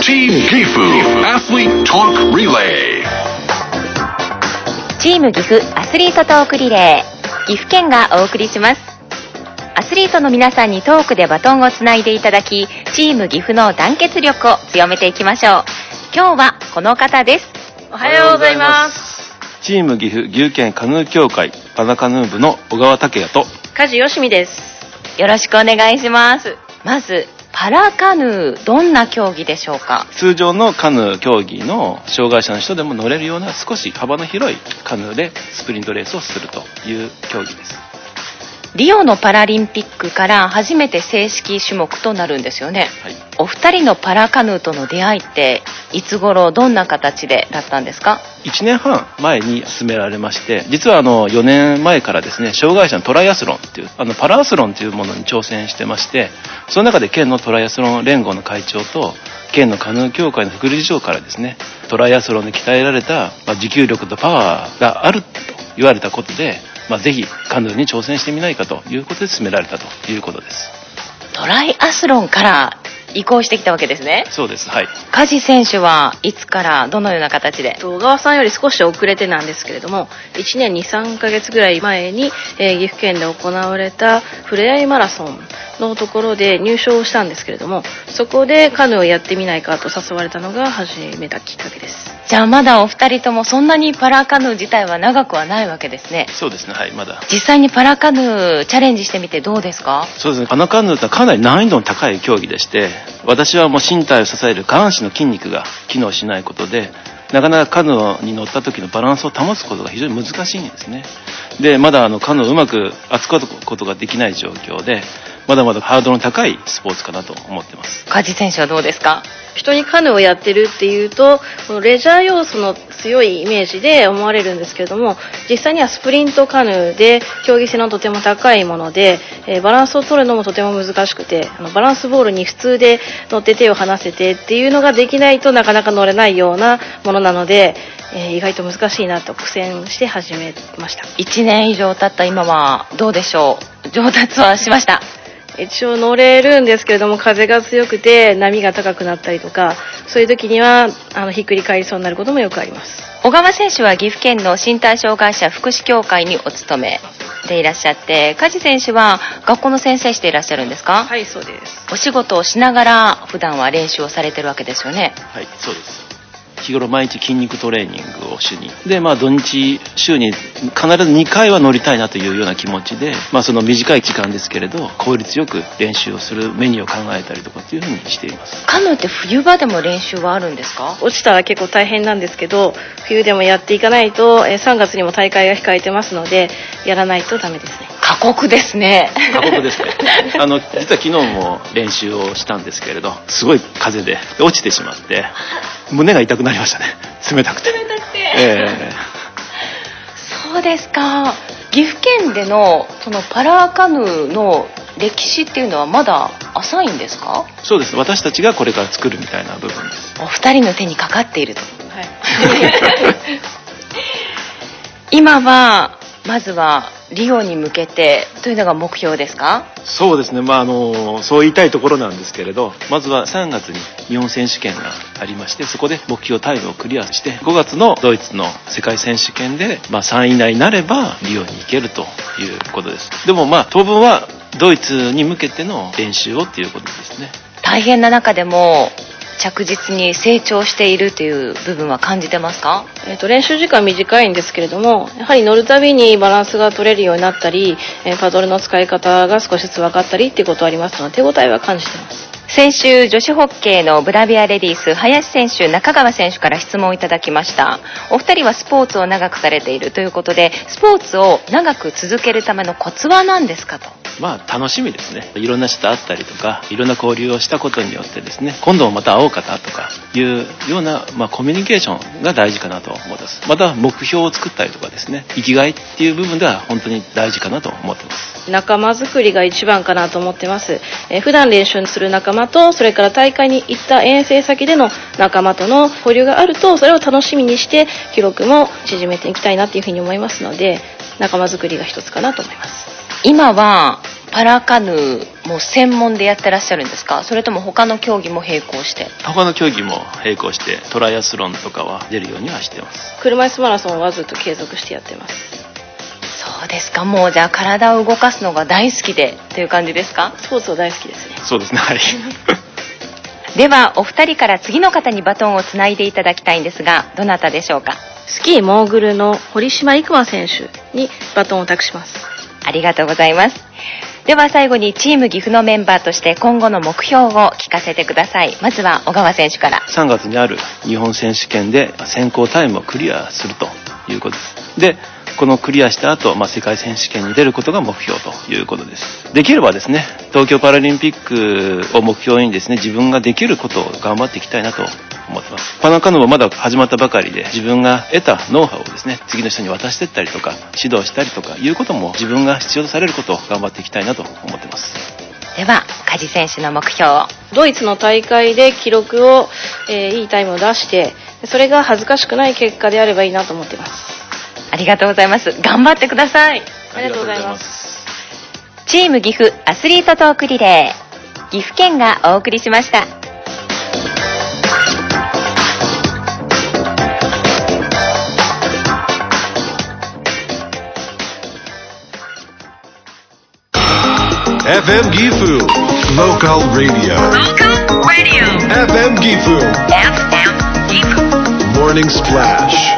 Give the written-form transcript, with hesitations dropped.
Team Gifu Athlete Talk Relay。 チーム岐阜アスリートトークリレー、岐阜県がお送りします。アスリートの皆さんにトークでバトンをつないでいただき、チーム岐阜の団結力を強めていきましょう。今日はこの方です。 おはようございます。 チーム岐阜岐阜県カヌー協会パラカヌー部の小川武也と梶よしみです。 よろしくお願いします。まずパラカヌー、どんな競技でしょうか？ 通常のカヌー競技の障害者の人でも乗れるような少し幅の広いカヌーでスプリントレースをするという競技です。 リオのパラリンピックから初めて正式種目となるんですよね、はい、お二人のパラカヌーとの出会いっていつ頃どんな形でだったんですか ？1年半前に進められまして、実は4年前からですね、障害者のトライアスロンっていうパラアスロンというものに挑戦してまして、その中で県のトライアスロン連合の会長と県のカヌー協会の副理事長からですね、トライアスロンで鍛えられた持久力とパワーがあると言われたことで、ぜひカヌーに挑戦してみないかということで進められたということです。 トライアスロンから移行してきたわけですね。 そうです、はい。 梶選手はいつからどのような形で？ 小川さんより少し遅れてなんですけれども、1年 2,3 ヶ月ぐらい前に、岐阜県で行われたふれあいマラソンのところで入賞したんですけれども、そこでカヌーをやってみないかと誘われたのが始めたきっかけです。 じゃあまだお二人ともそんなにパラカヌー自体は長くはないわけですね。 そうですね、はい、まだ。 実際にパラカヌーチャレンジしてみてどうですか？ そうですね、パラカヌーってかなり難易度の高い競技でして、私はもう身体を支える下半身の筋肉が機能しないことで、なかなかカヌーに乗った時のバランスを保つことが非常に難しいんですね。で、まだカヌーをうまく扱うことができない状況で、まだまだハードルの高いスポーツかなと思ってます。 梶選手はどうですか？ 人にカヌーをやってるっていうと、このレジャー要素の強いイメージで思われるんですけれども、実際にはスプリントカヌーで競技性のとても高いもので、バランスを取るのもとても難しくて、バランスボールに普通で乗って手を離せてっていうのができないとなかなか乗れないようなものなので、意外と難しいなと苦戦して始めました。 1年以上経った今はどうでしょう？上達はしました？ 一応乗れるんですけれども、風が強くて波が高くなったりとか、そういう時にはひっくり返りそうになることもよくあります。 小川選手は岐阜県の身体障害者福祉協会にお勤めでいらっしゃって、梶選手は学校の先生していらっしゃるんですか？ はい、そうです。 お仕事をしながら普段は練習をされてるわけですよね。 はい、そうです。日頃毎日筋肉トレーニングを主にで、土日週に必ず2回は乗りたいなというような気持ちで、その短い時間ですけれど効率よく練習をするメニューを考えたりとかっていうふうにしています。 カヌーって冬場でも練習はあるんですか？ 落ちたら結構大変なんですけど、冬でもやっていかないと、3月にも大会が控えてますので、やらないとダメですね。 過酷ですね。 過酷ですね。実は昨日も練習をしたんですけれど、すごい風で落ちてしまって胸が痛くなりましたね。冷たくて。 そうですか。岐阜県でのそのパラカヌーの歴史っていうのはまだ浅いんですか？ そうです。私たちがこれから作るみたいな部分です。 お二人の手にかかっていると。 はい。 今はまずはリオに向けてというのが目標ですか？ そうですね、そう言いたいところなんですけれど、まずは3月に日本選手権がありまして、そこで目標タイムをクリアして5月のドイツの世界選手権で、3位以内になればリオに行けるということです。でも当分はドイツに向けての練習をっていうことですね。 大変な中でも着実に成長しているという部分は感じてますか？ 練習時間短いんですけれども、やはり乗るたびにバランスが取れるようになったり、パドルの使い方が少しずつ分かったりっていうことはありますので、手応えは感じています。 先週女子ホッケーのブラビアレディース林選手、中川選手から質問をいただきました。お二人はスポーツを長くされているということで、スポーツを長く続けるためのコツは何ですかと。 楽しみですね。いろんな人と会ったりとか、いろんな交流をしたことによってですね、今度もまた会おうかなとかいうような、コミュニケーションが大事かなと思います。また目標を作ったりとかですね、生きがいっていう部分では本当に大事かなと思ってます。 仲間作りが一番かなと思ってます。普段練習する仲間と、それから大会に行った遠征先での仲間との交流があると、それを楽しみにして記録も縮めていきたいなというふうに思いますので、仲間作りが一つかなと思います。 今はパラカヌーも専門でやってらっしゃるんですか？それとも他の競技も並行して？ 他の競技も並行してトライアスロンとかは出るようにはしてます。 車椅子マラソンはずっと継続してやってます。 そうですか。もうじゃあ体を動かすのが大好きでっていう感じですか？ スポーツは大好きですね。 そうですね、はいではお二人から次の方にバトンをつないでいただきたいんですが、どなたでしょうか？ スキーモーグルの堀島行真選手にバトンを託します。 ありがとうございます。では最後にチーム岐阜のメンバーとして今後の目標を聞かせてください。まずは小川選手から。 3月にある日本選手権で選考タイムをクリアするということです。で、このクリアした後、世界選手権に出ることが目標ということです。できればですね、東京パラリンピックを目標にですね、自分ができることを頑張っていきたいなと思ってます。パラカヌーもまだ始まったばかりで、自分が得たノウハウをですね、次の人に渡していったりとか、指導したりとかいうことも自分が必要とされることを頑張っていきたいなと思ってます。 では梶選手の目標を。 ドイツの大会で記録を、いいタイムを出して、それが恥ずかしくない結果であればいいなと思ってます。 ありがとうございます。頑張ってください。 ありがとうございます。 チーム岐阜アスリートトークリレー、岐阜県がお送りしました。 FM Gifu Local Radio. FM Gifu Morning Splash.